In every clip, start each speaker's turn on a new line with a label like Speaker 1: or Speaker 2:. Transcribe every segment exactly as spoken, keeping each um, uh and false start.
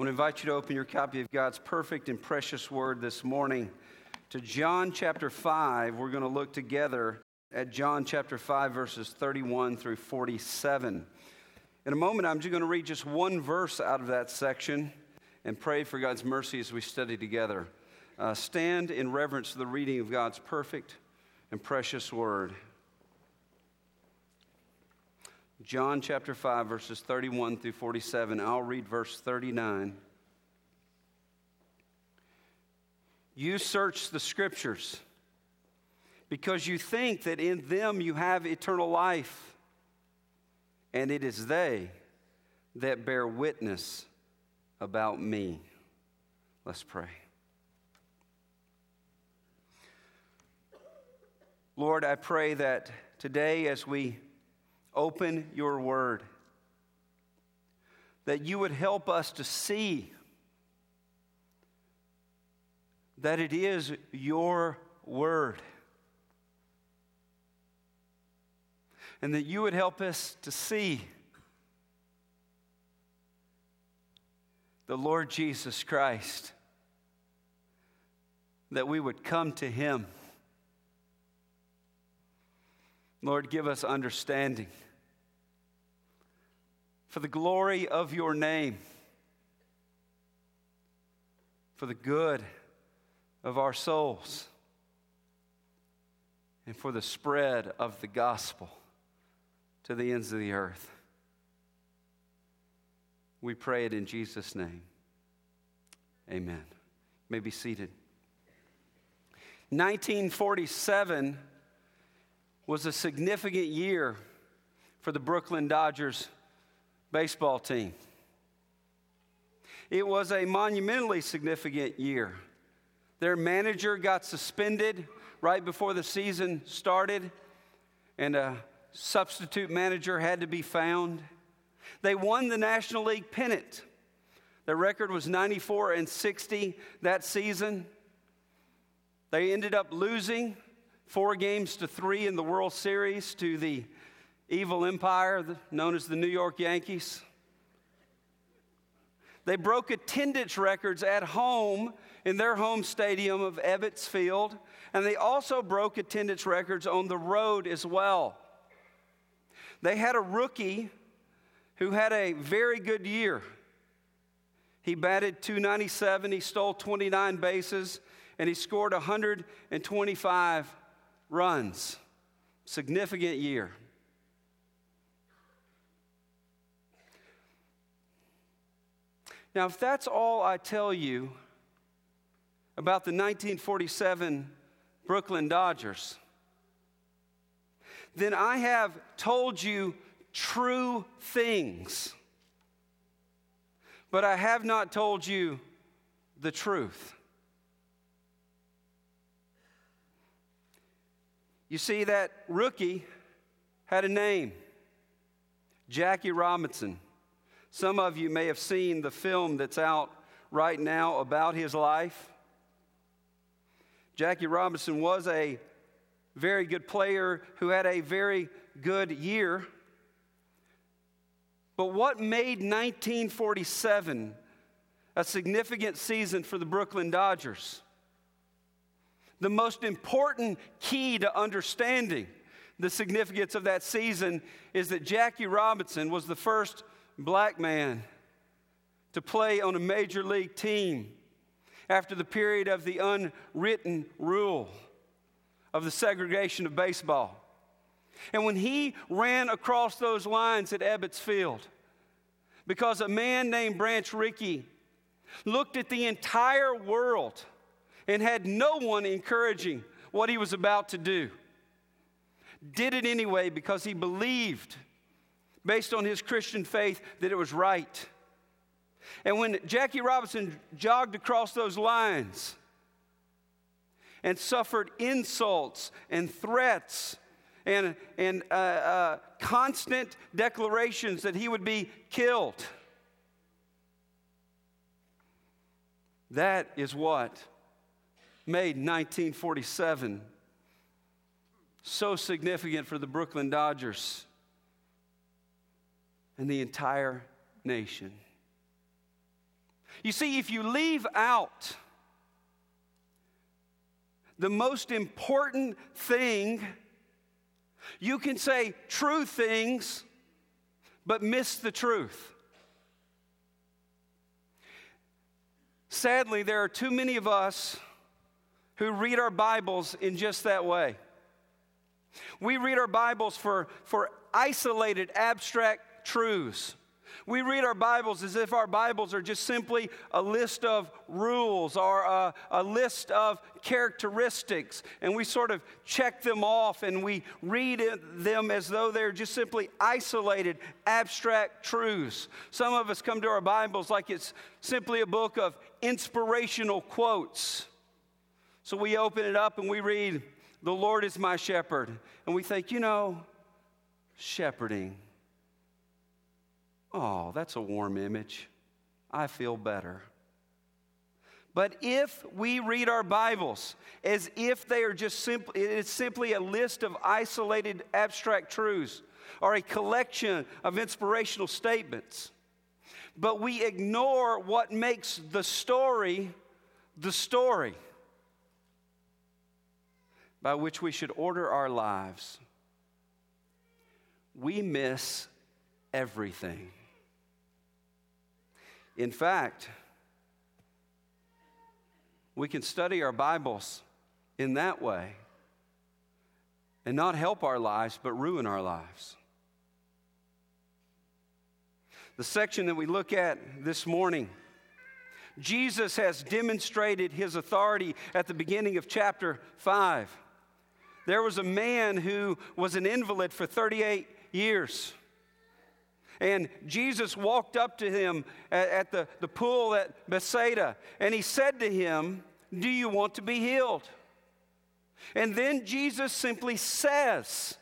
Speaker 1: want to invite you to open your copy of God's perfect and precious word this morning to John chapter five. We're going to look together at John chapter five, verses thirty-one through forty-seven. In a moment, I'm just going to read just one verse out of that section and pray for God's mercy as we study together. Uh, stand in reverence to the reading of God's perfect and precious word. John chapter five, verses thirty-one through forty-seven. I'll read verse thirty-nine. You search the scriptures because you think that in them you have eternal life, and it is they that bear witness about me. Let's pray. Lord, I pray that today as we open your word, that you would help us to see that it is your word, and that you would help us to see the Lord Jesus Christ, that we would come to him. Lord, give us understanding for the glory of your name, for the good of our souls, and for the spread of the gospel to the ends of the earth. We pray it in Jesus' name. Amen. You may be seated. nineteen forty-seven was a significant year for the Brooklyn Dodgers baseball team. It was a monumentally significant year. Their manager got suspended right before the season started, and a substitute manager had to be found. They won the National League pennant. Their record was ninety-four and sixty that season. They ended up losing four games to three in the World Series to the evil empire known as the New York Yankees. They broke attendance records at home in their home stadium of Ebbets Field, and they also broke attendance records on the road as well. They had a rookie who had a very good year. He batted two ninety-seven, he stole twenty-nine bases, and he scored one hundred twenty-five runs. Significant year. Now, if that's all I tell you about the nineteen forty-seven Brooklyn Dodgers, then I have told you true things, but I have not told you the truth. You see, that rookie had a name, Jackie Robinson. Some of you may have seen the film that's out right now about his life. Jackie Robinson was a very good player who had a very good year. But what made nineteen forty-seven a significant season for the Brooklyn Dodgers? The most important key to understanding the significance of that season is that Jackie Robinson was the first black man to play on a major league team after the period of the unwritten rule of the segregation of baseball. And when he ran across those lines at Ebbets Field, because a man named Branch Rickey looked at the entire world and had no one encouraging what he was about to do, did it anyway because he believed, based on his Christian faith, that it was right. And when Jackie Robinson jogged across those lines and suffered insults and threats and, and uh, uh, constant declarations that he would be killed, that is what made nineteen forty-seven so significant for the Brooklyn Dodgers and the entire nation. You see, if you leave out the most important thing, you can say true things, but miss the truth. Sadly, there are too many of us who read our Bibles in just that way. We read our Bibles for, for isolated, abstract truths. We read our Bibles as if our Bibles are just simply a list of rules or a, a list of characteristics, and we sort of check them off and we read it, them as though they're just simply isolated, abstract truths. Some of us come to our Bibles like it's simply a book of inspirational quotes. So we open it up and we read, "The Lord is my shepherd," and we think, you know, shepherding. Oh, that's a warm image. I feel better. But if we read our Bibles as if they are just simply, it's simply a list of isolated abstract truths or a collection of inspirational statements, but we ignore what makes the story the story by which we should order our lives, we miss everything. In fact, we can study our Bibles in that way and not help our lives, but ruin our lives. The section that we look at this morning, Jesus has demonstrated his authority at the beginning of chapter five. There was a man who was an invalid for thirty-eight years. And Jesus walked up to him at, at the, the pool at Bethsaida, and he said to him, "Do you want to be healed?" And then Jesus simply says,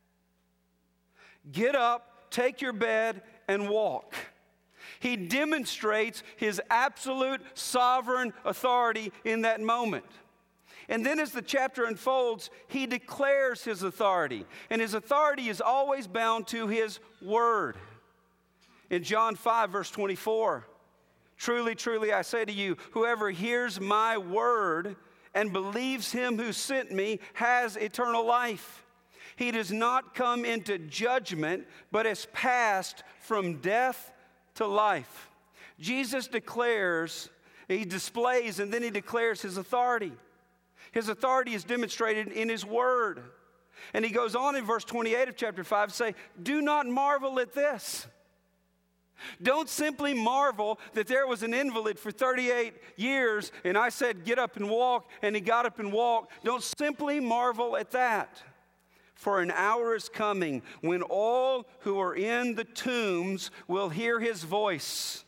Speaker 1: "Get up, take your bed, and walk." He demonstrates his absolute sovereign authority in that moment. And then as the chapter unfolds, he declares his authority. And his authority is always bound to his word. In John five, verse twenty-four, "Truly, truly, I say to you, whoever hears my word and believes him who sent me has eternal life. He does not come into judgment, but has passed from death to life." Jesus declares, he displays, and then he declares his authority. His authority is demonstrated in his word. And he goes on in verse twenty-eight of chapter five to say, "Do not marvel at this." Don't simply marvel that there was an invalid for thirty-eight years and I said, "Get up and walk," and he got up and walked. Don't simply marvel at that. For an hour is coming when all who are in the tombs will hear his voice.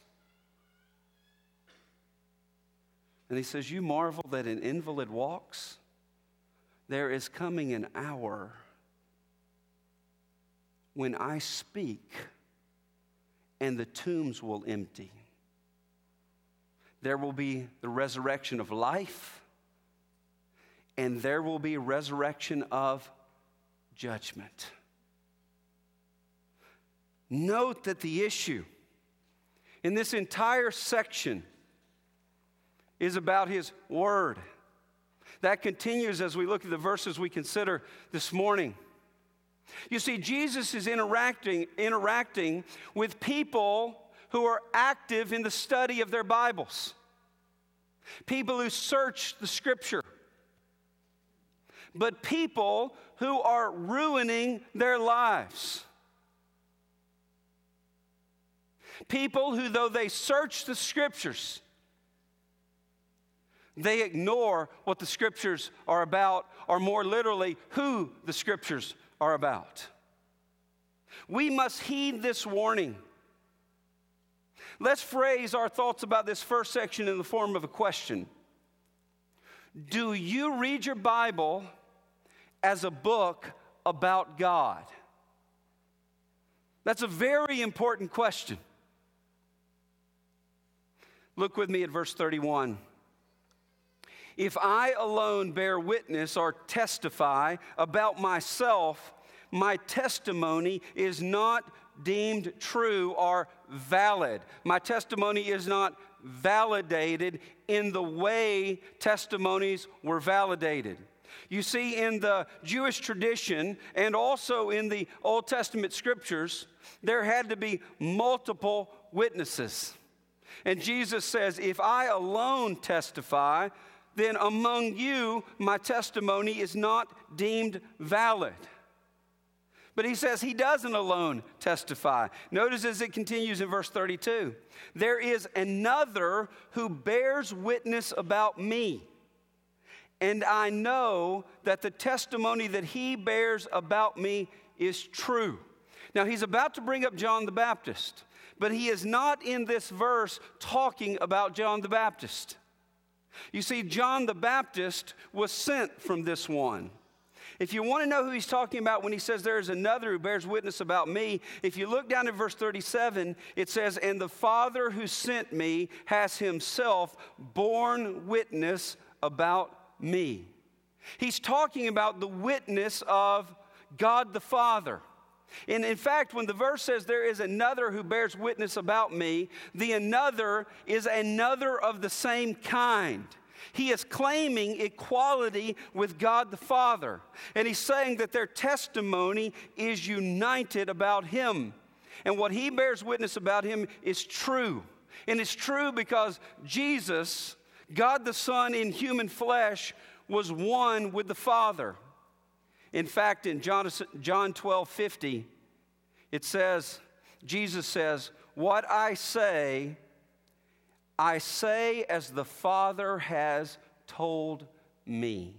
Speaker 1: And he says, "You marvel that an invalid walks? There is coming an hour when I speak and the tombs will empty. There will be the resurrection of life, and there will be resurrection of judgment." Note that the issue in this entire section is about his word. That continues as we look at the verses we consider this morning. You see, Jesus is interacting, interacting with people who are active in the study of their Bibles. People who search the Scripture. But people who are ruining their lives. People who, though they search the Scriptures, they ignore what the Scriptures are about, or more literally, who the Scriptures are about. We must heed this warning. Let's phrase our thoughts about this first section in the form of a question. Do you read your Bible as a book about God? That's a very important question. Look with me at verse thirty-one. "If I alone bear witness or testify about myself, my testimony is not deemed true or valid." My testimony is not validated in the way testimonies were validated. You see, in the Jewish tradition and also in the Old Testament scriptures, there had to be multiple witnesses. And Jesus says, if I alone testify, then among you my testimony is not deemed valid. But he says he doesn't alone testify. Notice as it continues in verse thirty-two, there is another who bears witness about me. And I know that the testimony that he bears about me is true. Now, he's about to bring up John the Baptist, but he is not in this verse talking about John the Baptist. You see, John the Baptist was sent from this one. If you want to know who he's talking about when he says there is another who bears witness about me, if you look down at verse thirty-seven, it says, and the Father who sent me has himself borne witness about me. He's talking about the witness of God the Father. And in fact, when the verse says there is another who bears witness about me, the another is another of the same kind. He is claiming equality with God the Father. And he's saying that their testimony is united about him. And what he bears witness about him is true. And it's true because Jesus, God the Son in human flesh, was one with the Father. In fact, in John twelve fifty, it says, Jesus says, what I say, I say as the Father has told me.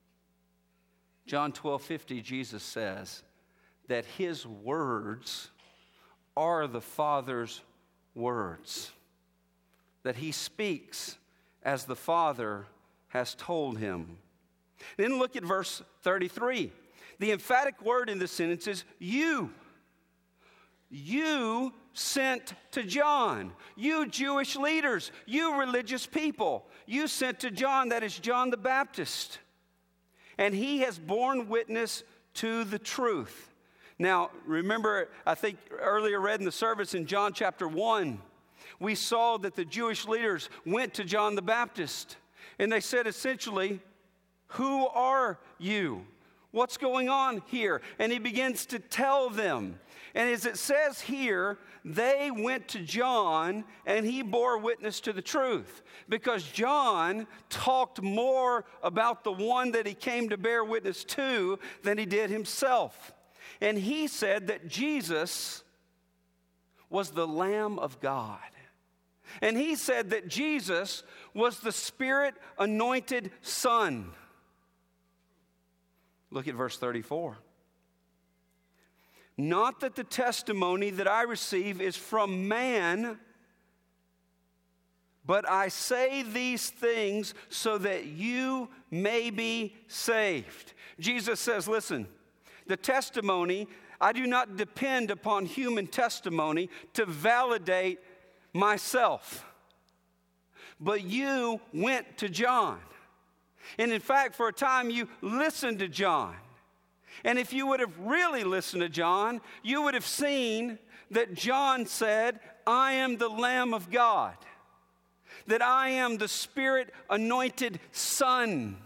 Speaker 1: John twelve fifty, Jesus says that his words are the Father's words, that he speaks as the Father has told him. Then look at verse thirty-three. The emphatic word in this sentence is you. You sent to John. You Jewish leaders. You religious people. You sent to John, that is John the Baptist. And he has borne witness to the truth. Now, remember, I think earlier read in the service in John chapter one, we saw that the Jewish leaders went to John the Baptist. And they said essentially, who are you? What's going on here? And he begins to tell them. And as it says here, they went to John and he bore witness to the truth. Because John talked more about the one that he came to bear witness to than he did himself. And he said that Jesus was the Lamb of God. And he said that Jesus was the Spirit-anointed Son. Look at verse thirty-four. Not that the testimony that I receive is from man, but I say these things so that you may be saved. Jesus says, listen, the testimony, I do not depend upon human testimony to validate myself. But you went to John. And in fact, for a time you listened to John. And if you would have really listened to John, you would have seen that John said, I am the Lamb of God. That I am the Spirit-anointed Son.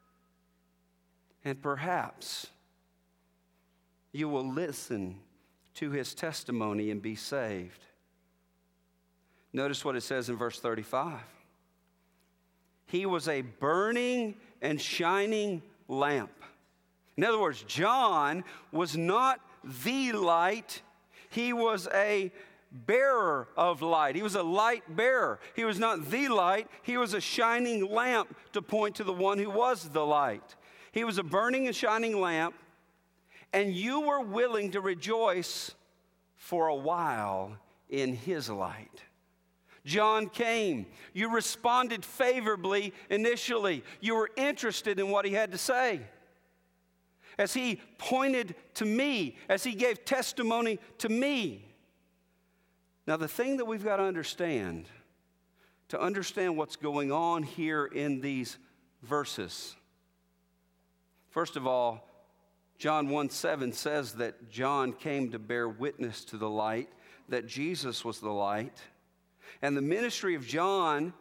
Speaker 1: And perhaps you will listen to his testimony and be saved. Notice what it says in verse thirty-five. He was a burning and shining lamp. In other words, John was not the light. He was a bearer of light. He was a light bearer. He was not the light. He was a shining lamp to point to the one who was the light. He was a burning and shining lamp, and you were willing to rejoice for a while in his light. John came. You responded favorably initially. You were interested in what he had to say. As he pointed to me, as he gave testimony to me. Now, the thing that we've got to understand, to understand what's going on here in these verses, first of all, John one seven says that John came to bear witness to the light, that Jesus was the light. And the ministry of John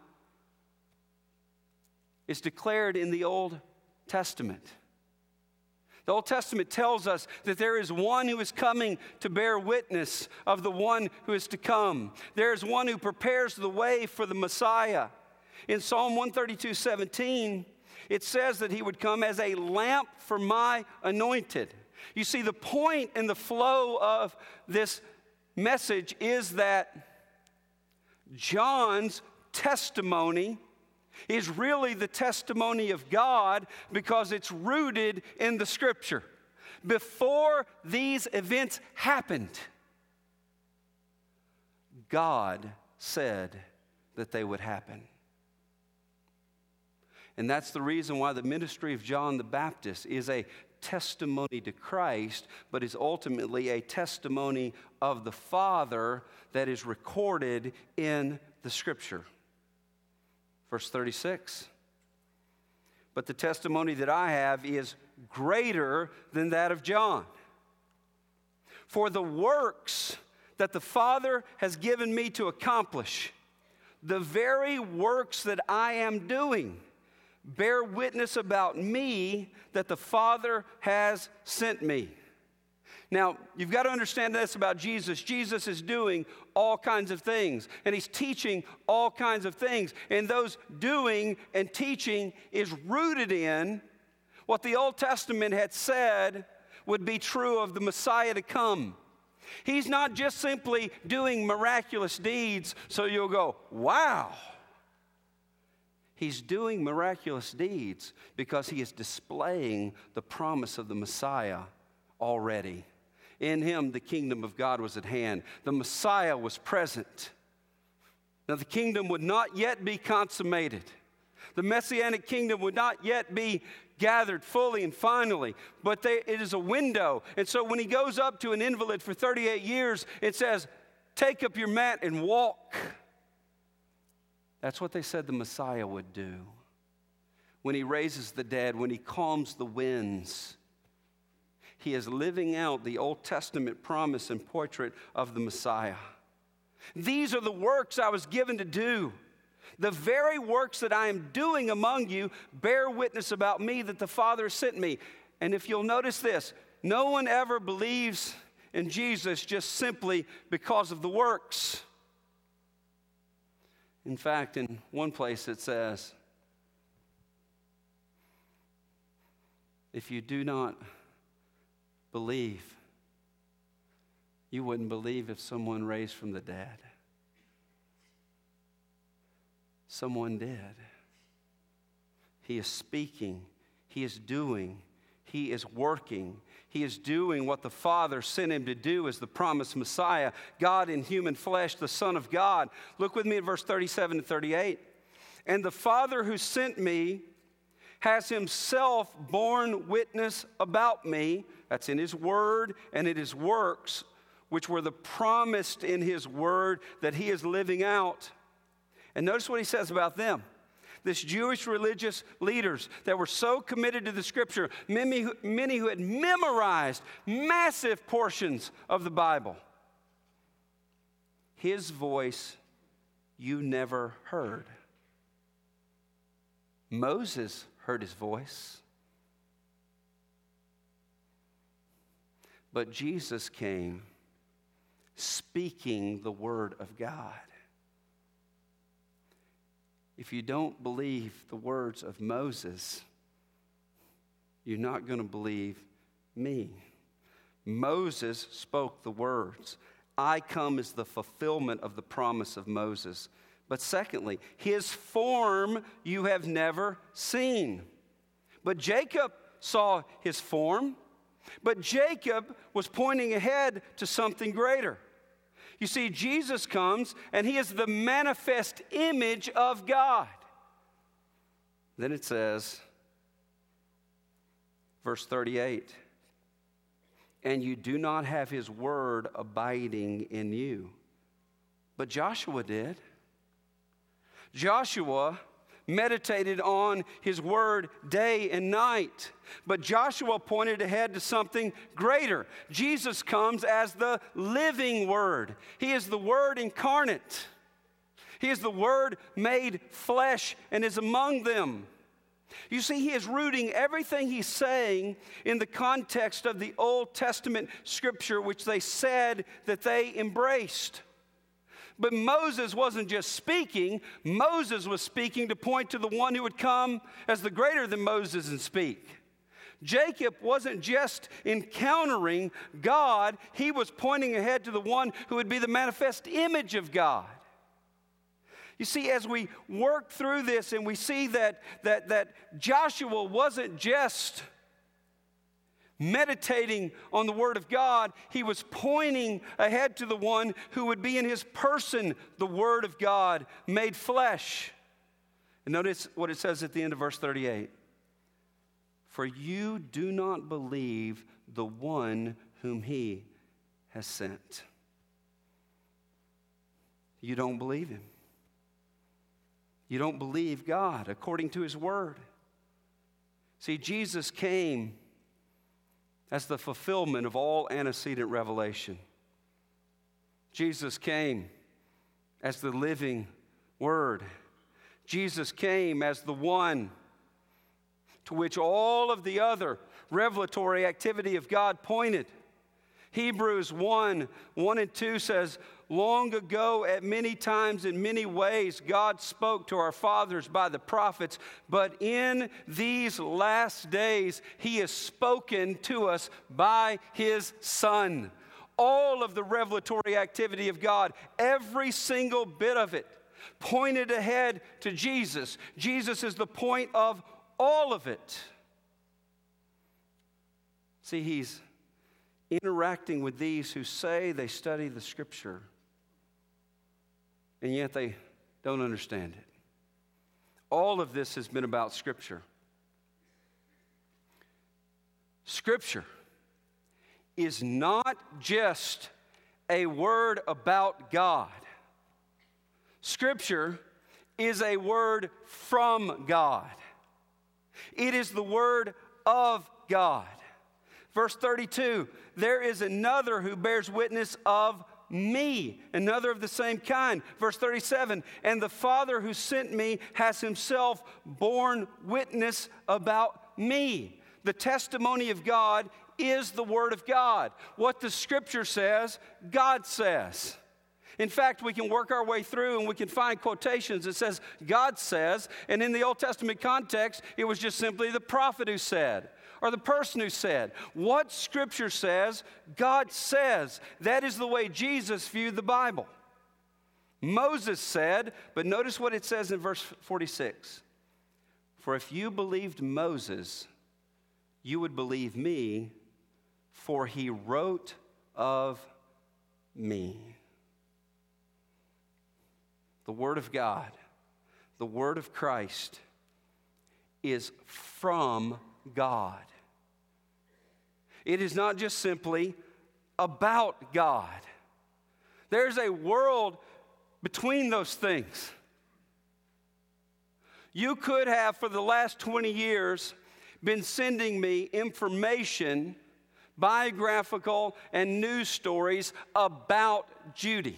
Speaker 1: is declared in the Old Testament. The Old Testament tells us that there is one who is coming to bear witness of the one who is to come. There is one who prepares the way for the Messiah. In Psalm one thirty-two, seventeen, it says that he would come as a lamp for my anointed. You see, the point and the flow of this message is that John's testimony is really the testimony of God because it's rooted in the Scripture. Before these events happened, God said that they would happen. And that's the reason why the ministry of John the Baptist is a testimony to Christ, but is ultimately a testimony of the Father that is recorded in the Scripture. Verse thirty-six, but the testimony that I have is greater than that of John. For the works that the Father has given me to accomplish, the very works that I am doing, bear witness about me that the Father has sent me. Now, you've got to understand this about Jesus. Jesus is doing all kinds of things, and he's teaching all kinds of things. And those doing and teaching is rooted in what the Old Testament had said would be true of the Messiah to come. He's not just simply doing miraculous deeds so you'll go, wow. He's doing miraculous deeds because he is displaying the promise of the Messiah already. In him, the kingdom of God was at hand. The Messiah was present. Now, the kingdom would not yet be consummated. The Messianic kingdom would not yet be gathered fully and finally, but they, it is a window. And so when he goes up to an invalid for thirty-eight years, it says, take up your mat and walk. That's what they said the Messiah would do. When he raises the dead, when he calms the winds, he is living out the Old Testament promise and portrait of the Messiah. These are the works I was given to do. The very works that I am doing among you bear witness about me that the Father sent me. And if you'll notice this, no one ever believes in Jesus just simply because of the works. In fact, in one place it says, if you do not believe, you wouldn't believe if someone raised from the dead. Someone did. He is speaking. He is doing. He is working. He is doing what the Father sent him to do as the promised Messiah, God in human flesh, the Son of God. Look with me at verse thirty-seven and thirty-eight. And the Father who sent me has himself borne witness about me. That's in his word and in his works, which were the promised in his word that he is living out. And notice what he says about them. This Jewish religious leaders that were so committed to the Scripture, many, many who had memorized massive portions of the Bible. His voice you never heard. Moses heard his voice. But Jesus came speaking the word of God. If you don't believe the words of Moses, you're not going to believe me. Moses spoke the words. I come as the fulfillment of the promise of Moses. But secondly, his form you have never seen. But Jacob saw his form. But Jacob was pointing ahead to something greater. You see, Jesus comes, and he is the manifest image of God. Then it says, verse thirty-eight, and you do not have his word abiding in you. But Joshua did. Joshua meditated on his word day and night. But Joshua pointed ahead to something greater. Jesus comes as the living word. He is the word incarnate. He is the Word made flesh and is among them. You see, he is rooting everything he's saying in the context of the Old Testament scripture, which they said that they embraced. But Moses wasn't just speaking. Moses was speaking to point to the one who would come as the greater than Moses and speak. Jacob wasn't just encountering God. He was pointing ahead to the one who would be the manifest image of God. You see, as we work through this and we see that, that, that Joshua wasn't just meditating on the Word of God, he was pointing ahead to the one who would be in his person, the Word of God made flesh. And notice what it says at the end of verse thirty-eight. For you do not believe the one whom he has sent. You don't believe him. You don't believe God according to his word. See, Jesus came as the fulfillment of all antecedent revelation. Jesus came as the living word. Jesus came as the one to which all of the other revelatory activity of God pointed. Hebrews one, one and two says, long ago, at many times, in many ways, God spoke to our fathers by the prophets, but in these last days, he has spoken to us by his Son. All of the revelatory activity of God, every single bit of it, pointed ahead to Jesus. Jesus is the point of all of it. See, he's interacting with these who say they study the Scripture, and yet they don't understand it. All of this has been about Scripture. Scripture is not just a word about God. Scripture is a word from God. It is the word of God. Verse thirty-two, there is another who bears witness of me, another of the same kind. Verse thirty-seven, and the Father who sent me has himself borne witness about me. The testimony of God is the word of God. What the Scripture says, God says. In fact, we can work our way through and we can find quotations that says, God says, and in the Old Testament context, it was just simply the prophet who said, or the person who said. What Scripture says, God says. That is the way Jesus viewed the Bible. Moses said, but notice what it says in verse forty-six. For if you believed Moses, you would believe me, for he wrote of me. The Word of God, the Word of Christ, is from God. It is not just simply about God. There's a world between those things. You could have, for the last twenty years, been sending me information, biographical and news stories about Judy.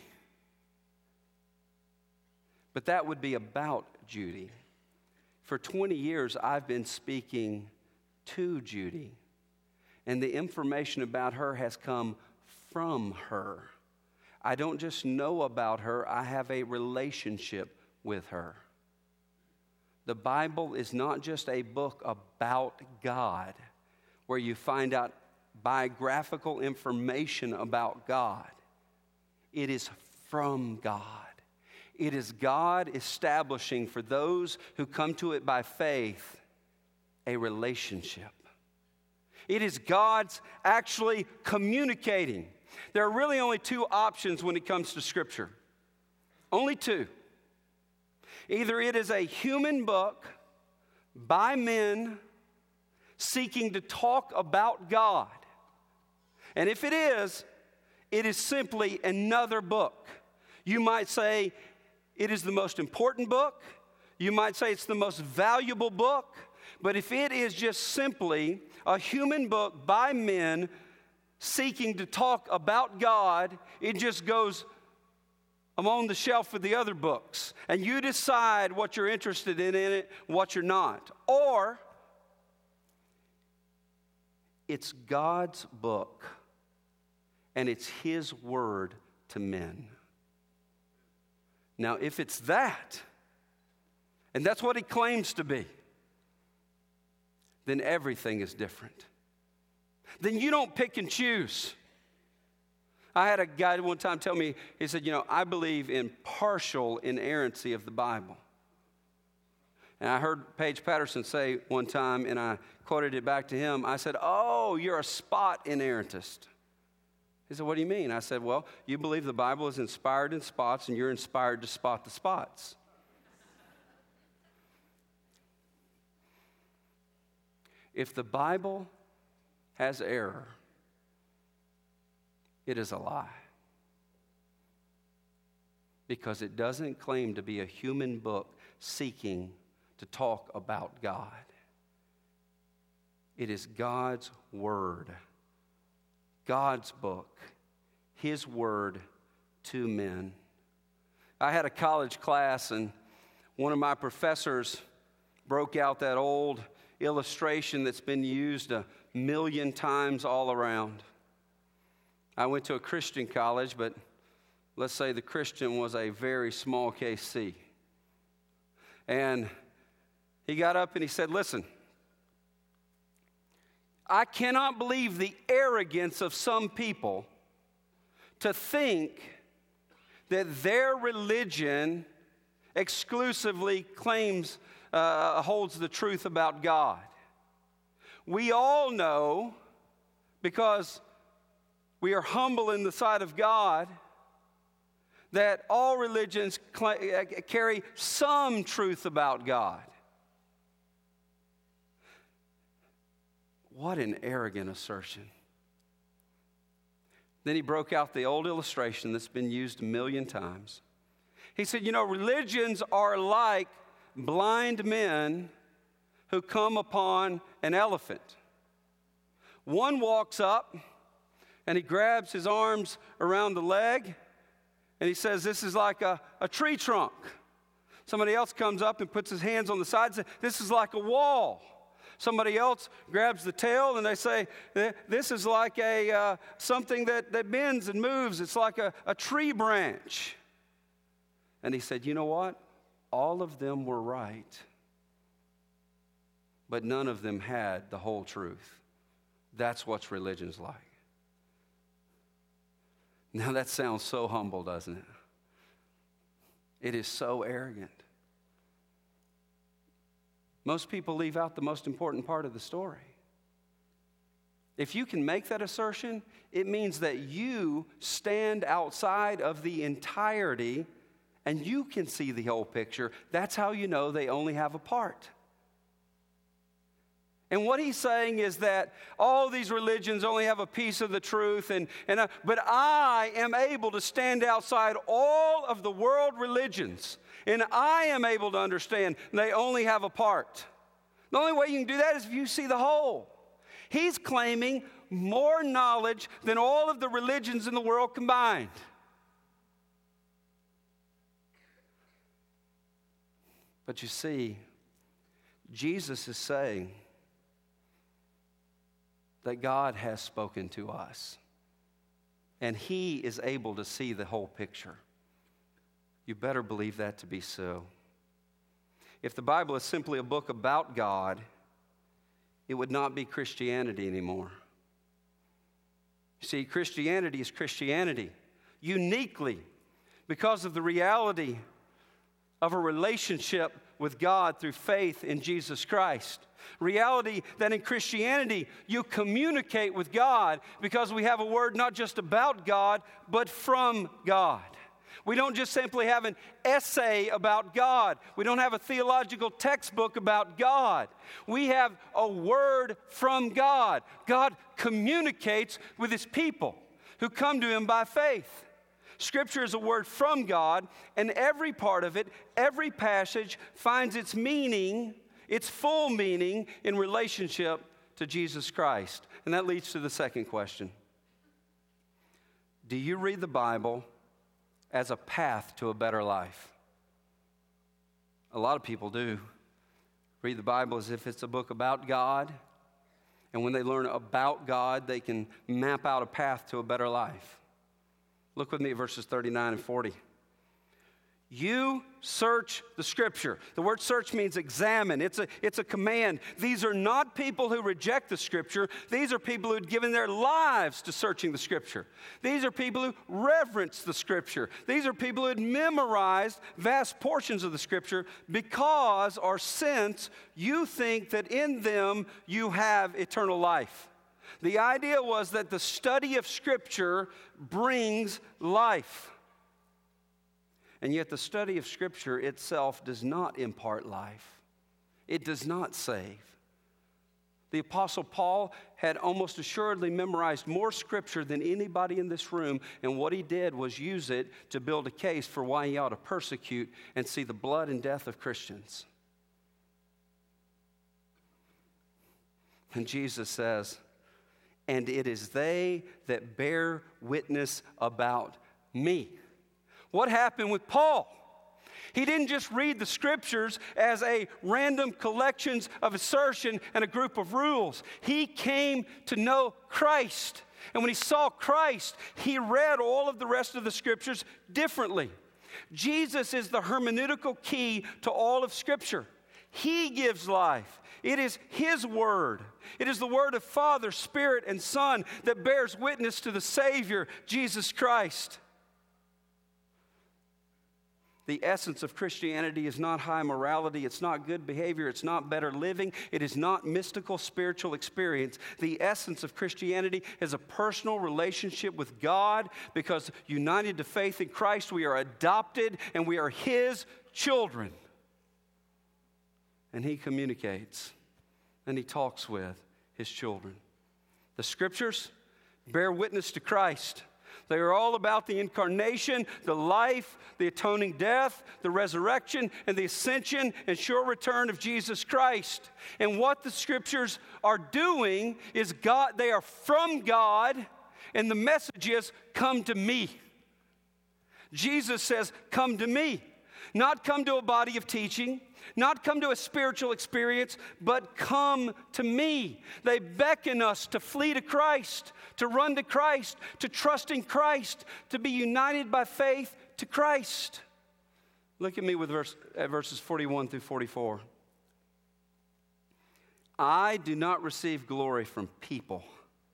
Speaker 1: But that would be about Judy. For twenty years, I've been speaking to Judy, and the information about her has come from her. I don't just know about her, I have a relationship with her. The Bible is not just a book about God, where you find out biographical information about God. It is from God. It is God establishing for those who come to it by faith a relationship. It is God's actually communicating. There are really only two options when it comes to Scripture. Only two. Either it is a human book by men seeking to talk about God. And if it is, it is simply another book. You might say it is the most important book. You might say it's the most valuable book. But if it is just simply a human book by men seeking to talk about God, it just goes I'm on the shelf with the other books. And you decide what you're interested in in it, what you're not. Or it's God's book, and it's His word to men. Now, if it's that, and that's what He claims to be, then everything is different. Then you don't pick and choose. I had a guy one time tell me, he said, you know, I believe in partial inerrancy of the Bible. And I heard Paige Patterson say one time, and I quoted it back to him. I said, oh, you're a spot inerrantist. He said, what do you mean? I said, well, you believe the Bible is inspired in spots, and you're inspired to spot the spots. If the Bible has error, it is a lie. Because it doesn't claim to be a human book seeking to talk about God. It is God's word, God's book, His word to men. I had a college class, and one of my professors broke out that old illustration that's been used a million times all around. I went to a Christian college, but let's say the Christian was a very small case C. And he got up and he said, listen, I cannot believe the arrogance of some people to think that their religion exclusively claims, uh, holds the truth about God. We all know, because we are humble in the sight of God, that all religions cl- carry some truth about God. What an arrogant assertion. Then he broke out the old illustration that's been used a million times. He said, you know, religions are like blind men who come upon an elephant. One walks up and he grabs his arms around the leg and he says, this is like a, a tree trunk. Somebody else comes up and puts his hands on the sides and says, this is like a wall. Somebody else grabs the tail and they say, this is like a uh, something that, that bends and moves. It's like a, a tree branch. And he said, you know what? All of them were right, but none of them had the whole truth. That's what religion's like. Now that sounds so humble, doesn't it? It is so arrogant. Most people leave out the most important part of the story. If you can make that assertion, it means that you stand outside of the entirety and you can see the whole picture. That's how you know they only have a part. And what he's saying is that all these religions only have a piece of the truth, and, and uh, but I am able to stand outside all of the world religions, and I am able to understand they only have a part. The only way you can do that is if you see the whole. He's claiming more knowledge than all of the religions in the world combined. But you see, Jesus is saying that God has spoken to us, and He is able to see the whole picture. You better believe that to be so. If the Bible is simply a book about God, it would not be Christianity anymore. You see, Christianity is Christianity uniquely because of the reality of a relationship with God through faith in Jesus Christ. Reality that in Christianity you communicate with God because we have a word not just about God, but from God. We don't just simply have an essay about God. We don't have a theological textbook about God. We have a word from God. God communicates with His people who come to Him by faith. Scripture is a word from God, and every part of it, every passage finds its meaning, its full meaning in relationship to Jesus Christ. And that leads to the second question. Do you read the Bible as a path to a better life. A lot of people do read the Bible as if it's a book about God, and when they learn about God, they can map out a path to a better life. Look with me at verses thirty-nine and forty. You search the Scripture. The word search means examine. It's a, it's a command. These are not people who reject the Scripture. These are people who have given their lives to searching the Scripture. These are people who reverence the Scripture. These are people who had memorized vast portions of the Scripture because or since you think that in them you have eternal life. The idea was that the study of Scripture brings life. And yet the study of Scripture itself does not impart life. It does not save. The Apostle Paul had almost assuredly memorized more Scripture than anybody in this room, and what he did was use it to build a case for why he ought to persecute and see the blood and death of Christians. And Jesus says, and it is they that bear witness about me. What happened with Paul? He didn't just read the Scriptures as a random collections of assertion and a group of rules. He came to know Christ. And when he saw Christ, he read all of the rest of the Scriptures differently. Jesus is the hermeneutical key to all of Scripture. He gives life. It is His Word. It is the Word of Father, Spirit, and Son that bears witness to the Savior, Jesus Christ. The essence of Christianity is not high morality, it's not good behavior, it's not better living, it is not mystical spiritual experience. The essence of Christianity is a personal relationship with God because united to faith in Christ, we are adopted and we are His children. And He communicates and He talks with His children. The Scriptures bear witness to Christ. They are all about the incarnation, the life, the atoning death, the resurrection, and the ascension and sure return of Jesus Christ. And what the Scriptures are doing is God, they are from God, and the message is, come to me. Jesus says, come to me. Not come to a body of teaching, not come to a spiritual experience, but come to me. They beckon us to flee to Christ, to run to Christ, to trust in Christ, to be united by faith to Christ. Look at me with verse, at verses forty-one through forty-four. I do not receive glory from people.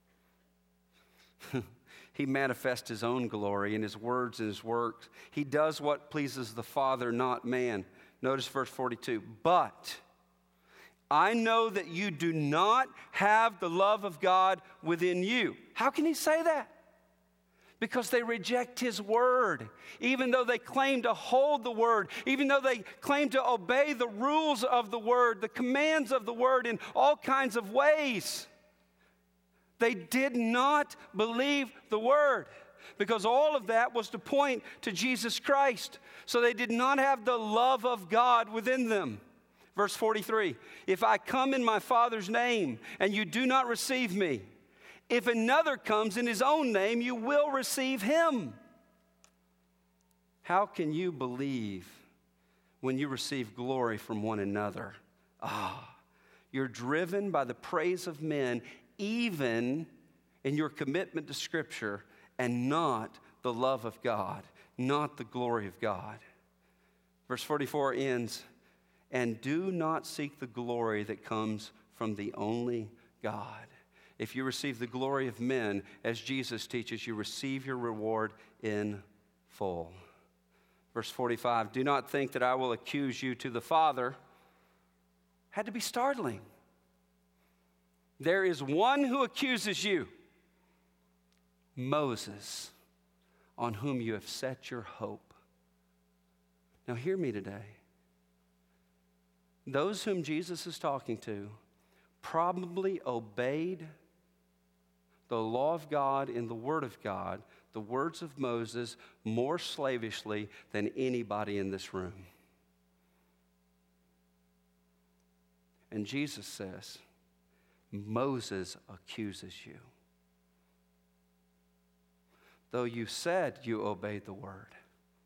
Speaker 1: He manifests His own glory in His words and His works. He does what pleases the Father, not man. Notice verse forty-two. But I know that you do not have the love of God within you. How can He say that? Because they reject His word. Even though they claim to hold the word, even though they claim to obey the rules of the word, the commands of the word in all kinds of ways. They did not believe the word because all of that was to point to Jesus Christ. So they did not have the love of God within them. Verse forty-three, if I come in my Father's name and you do not receive me, if another comes in his own name, you will receive him. How can you believe when you receive glory from one another? Ah, you're driven by the praise of men, even in your commitment to Scripture, and not the love of God, not the glory of God. Verse forty-four ends, and do not seek the glory that comes from the only God. If you receive the glory of men, as Jesus teaches, you receive your reward in full. Verse forty-five, do not think that I will accuse you to the Father. Had to be startling. There is one who accuses you, Moses, on whom you have set your hope. Now hear me today. Those whom Jesus is talking to probably obeyed the law of God and the Word of God, the words of Moses, more slavishly than anybody in this room. And Jesus says, Moses accuses you. Though you said you obeyed the Word,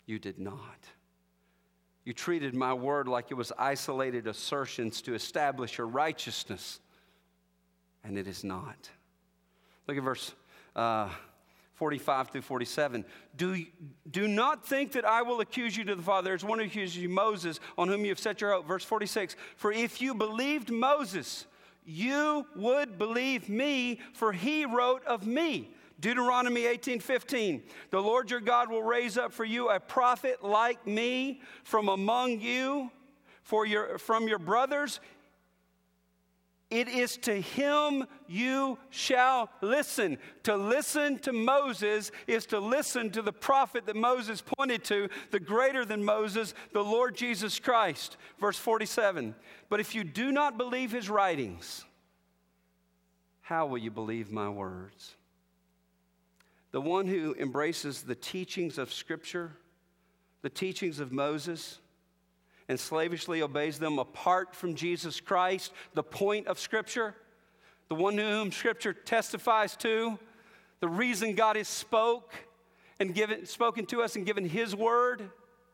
Speaker 1: You did not. You treated my word like it was isolated assertions to establish your righteousness, and it is not. Look at verse uh, forty-five through forty-seven. Do, do not think that I will accuse you to the Father. There's one who accuses you, Moses, on whom you have set your hope. Verse forty-six, for if you believed Moses, you would believe me, for he wrote of me. Deuteronomy eighteen fifteen, the Lord your God will raise up for you a prophet like me from among you, for your, from your brothers. It is to him you shall listen. To listen to Moses is to listen to the prophet that Moses pointed to, the greater than Moses, the Lord Jesus Christ. Verse forty-seven, but if you do not believe his writings, how will you believe my words? The one who embraces the teachings of Scripture, the teachings of Moses, and slavishly obeys them apart from Jesus Christ, the point of Scripture, the one whom Scripture testifies to, the reason God has spoke and given, spoken to us and given his word,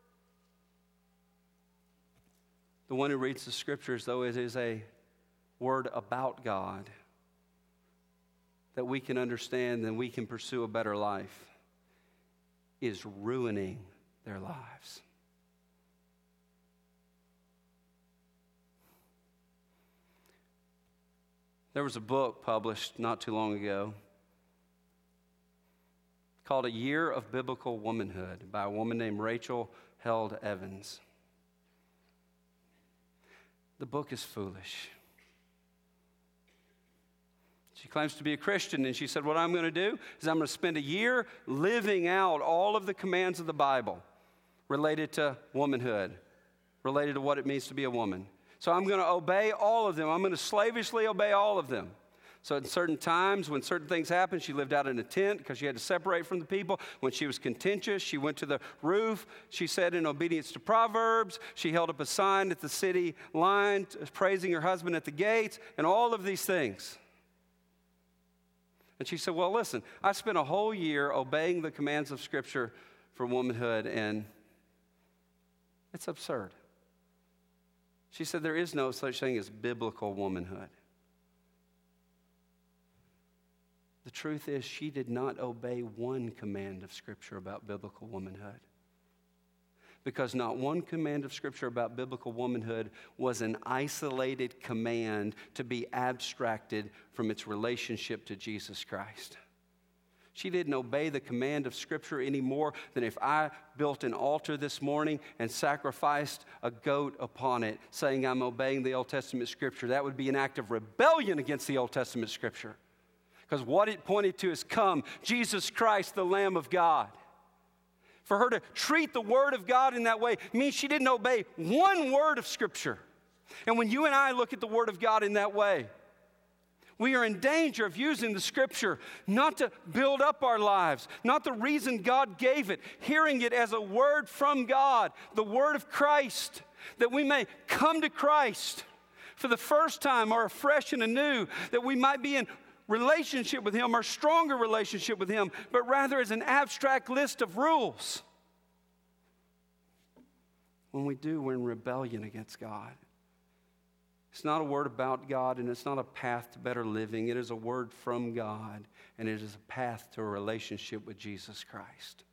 Speaker 1: the one who reads the Scriptures, though it is a word about God, that we can understand and we can pursue a better life, is ruining their lives. There was a book published not too long ago called A Year of Biblical Womanhood by a woman named Rachel Held Evans. The book is foolish. She claims to be a Christian, and she said, what I'm going to do is I'm going to spend a year living out all of the commands of the Bible related to womanhood, related to what it means to be a woman. So I'm going to obey all of them. I'm going to slavishly obey all of them. So at certain times, when certain things happened, she lived out in a tent because she had to separate from the people. When she was contentious, she went to the roof. She said in obedience to Proverbs, she held up a sign at the city line praising her husband at the gates, and all of these things. And she said, well, listen, I spent a whole year obeying the commands of Scripture for womanhood, and it's absurd. She said there is no such thing as biblical womanhood. The truth is, she did not obey one command of Scripture about biblical womanhood. Because not one command of Scripture about biblical womanhood was an isolated command to be abstracted from its relationship to Jesus Christ. She didn't obey the command of Scripture any more than if I built an altar this morning and sacrificed a goat upon it, saying I'm obeying the Old Testament Scripture. That would be an act of rebellion against the Old Testament Scripture. Because what it pointed to is come, Jesus Christ, the Lamb of God. For her to treat the Word of God in that way means she didn't obey one word of Scripture. And when you and I look at the Word of God in that way, we are in danger of using the Scripture not to build up our lives, not the reason God gave it, hearing it as a word from God, the Word of Christ, that we may come to Christ for the first time or afresh and anew, that we might be in relationship with Him or stronger relationship with Him, but rather as an abstract list of rules. When we do, we're in rebellion against God. It's not a word about God, and it's not a path to better living. It is a word from God, and it is a path to a relationship with Jesus Christ.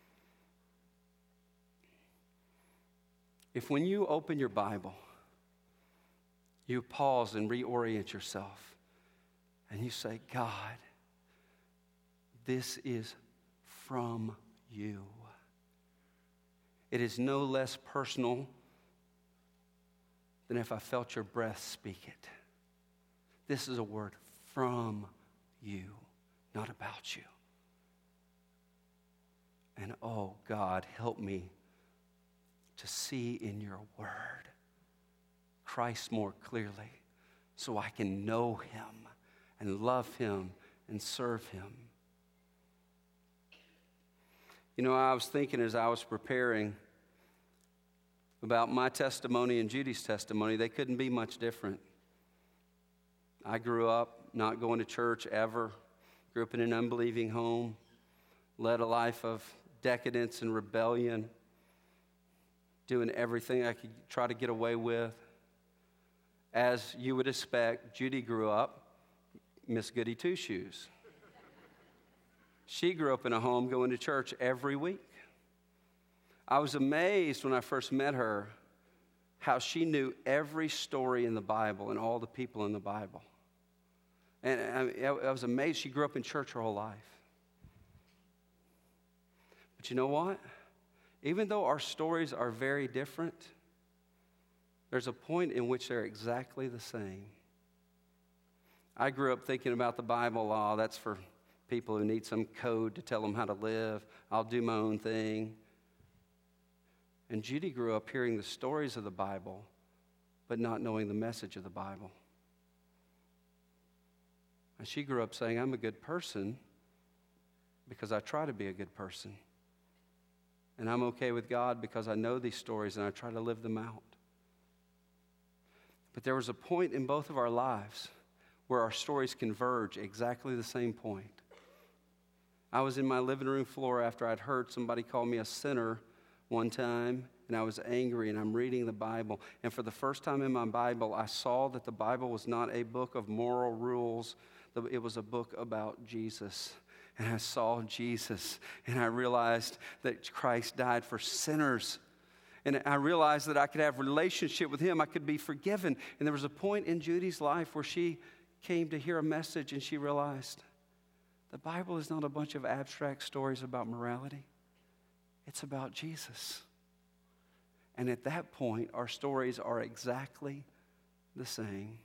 Speaker 1: If when you open your Bible, you pause and reorient yourself, and you say, God, this is from you. It is no less personal than if I felt your breath speak it. This is a word from you, not about you. And oh, God, help me to see in your word Christ more clearly so I can know Him and love Him and serve Him. You know, I was thinking as I was preparing about my testimony and Judy's testimony, they couldn't be much different. I grew up not going to church ever, grew up in an unbelieving home, led a life of decadence and rebellion, doing everything I could try to get away with. As you would expect, Judy grew up Miss Goody Two-Shoes. She grew up in a home going to church every week. I was amazed when I first met her how she knew every story in the Bible and all the people in the Bible. And I, I was amazed. She grew up in church her whole life. But you know what? Even though our stories are very different, there's a point in which they're exactly the same. I grew up thinking about the Bible law. That's for people who need some code to tell them how to live. I'll do my own thing. And Judy grew up hearing the stories of the Bible, but not knowing the message of the Bible. And she grew up saying, I'm a good person because I try to be a good person. And I'm okay with God because I know these stories and I try to live them out. But there was a point in both of our lives where our stories converge, exactly the same point. I was in my living room floor after I'd heard somebody call me a sinner one time, and I was angry, and I'm reading the Bible. And for the first time in my Bible, I saw that the Bible was not a book of moral rules. It was a book about Jesus. And I saw Jesus, and I realized that Christ died for sinners. And I realized that I could have a relationship with him. I could be forgiven. And there was a point in Judy's life where she came to hear a message, and she realized the Bible is not a bunch of abstract stories about morality. It's about Jesus. And at that point, our stories are exactly the same.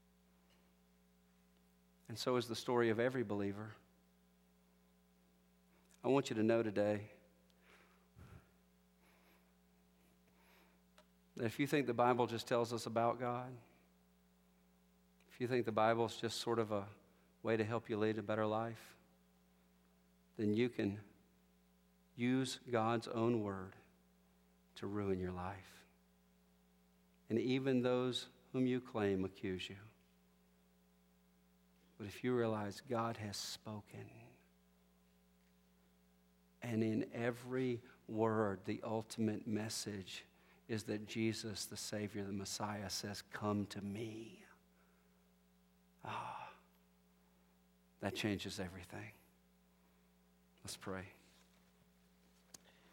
Speaker 1: And so is the story of every believer. I want you to know today that if you think the Bible just tells us about God, if you think the Bible is just sort of a way to help you lead a better life, then you can use God's own word to ruin your life. And even those whom you claim accuse you. But if you realize God has spoken, and in every word, the ultimate message is that Jesus, the Savior, the Messiah, says, come to me. Ah, that changes everything. Let's pray.